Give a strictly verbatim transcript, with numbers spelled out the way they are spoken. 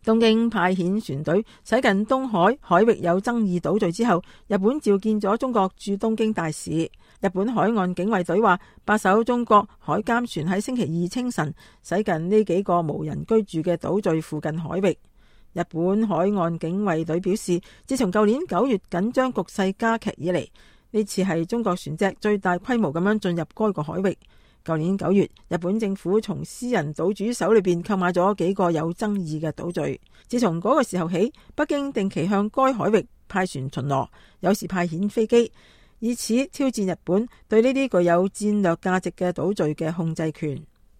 東京派遣船隊駛近東海海域有爭議島嶼之後，日本召見咗中國駐東京大使。日本海岸警衛隊話，八艘中國海監船喺星期二清晨駛近呢幾個無人居住嘅島嶼附近海域。日本海岸警衛隊表示，自從舊年九月緊張局勢加劇以嚟，呢次係中國船隻最大規模咁樣進入該個海域。舊年九月，日本政府從私人島主手裏邊購買咗幾個有爭議嘅島嶼。自從嗰個時候起，北京定期向該海域派船巡邏，有時派遣飛機，以此挑戰日本對呢啲具有戰略價值嘅島嶼嘅控制權。